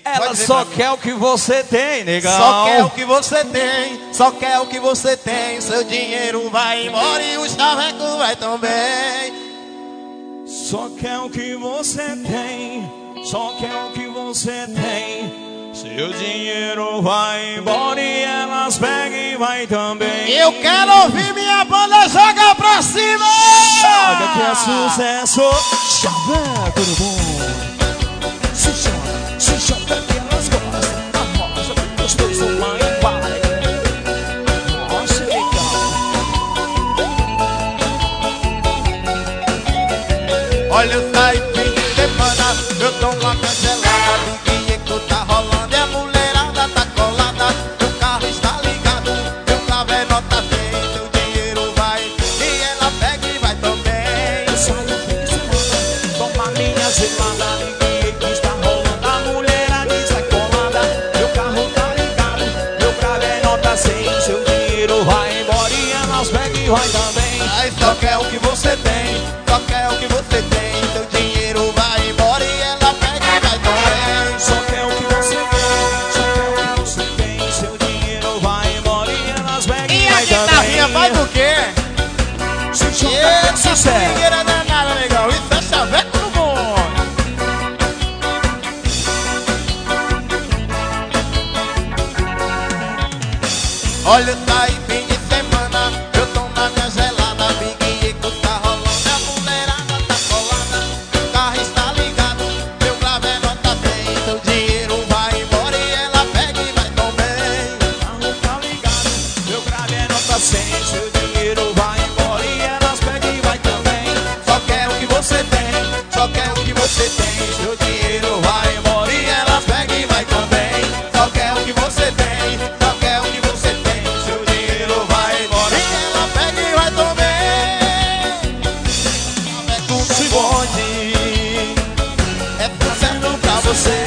Ela só quer o que você tem, negão. Só quer o que você tem, só quer o que você tem. Seu dinheiro vai embora e o chaveco vai também. Só quer o que você tem, só quer o que você tem. Seu dinheiro vai embora e elas pegam e vai também. Eu quero ouvir minha banda jogar pra cima. Joga que é sucesso. Chaveco do bom. Se joga que elas gostam. A rocha que gostoso lá e vai. Nossa, legal. Olha o fim de semana, eu tô uma cancelada. Biguinho tá rolando e a mulherada tá colada. O carro está ligado, meu carro é nota 10. Seu dinheiro vai e ela pega e vai também. Sai o fim de semana, toma minha gelada. Biguinho está rolando, a mulherada está colada. Meu carro tá ligado, meu carro é nota 100. Seu dinheiro vai embora e elas pegam e vai também. Ai, só quer o que você tem, só quer o que você tem. Seu dinheiro vai embora e ela pega e vai também. Só quer o que você tem, só quer o que você tem. Seu dinheiro vai embora e elas pegam E e a vai guitarrinha também. faz o quê? Se joga que é Essa sucesso. swingueira danada, legal. Isso é chaveco no bonde. Olha, tá aí fim de semana, eu tô na minha gelada. Biguinho tá rolando, a mulherada tá colada. O carro está ligado, meu grave é nota 10. Seu dinheiro vai embora e ela pega e vai também. O carro tá ligado, meu grave é nota 100. Seu dinheiro vai embora e elas pegam e vai também. Só quer o que você tem, só quer o que você tem. Seu dinheiro vai embora e ela pega e vai também. Só quer o que você tem, só quer o que você tem. Seu dinheiro vai embora e ela pega e vai também. É tudo bonde, é tudo certo pra você.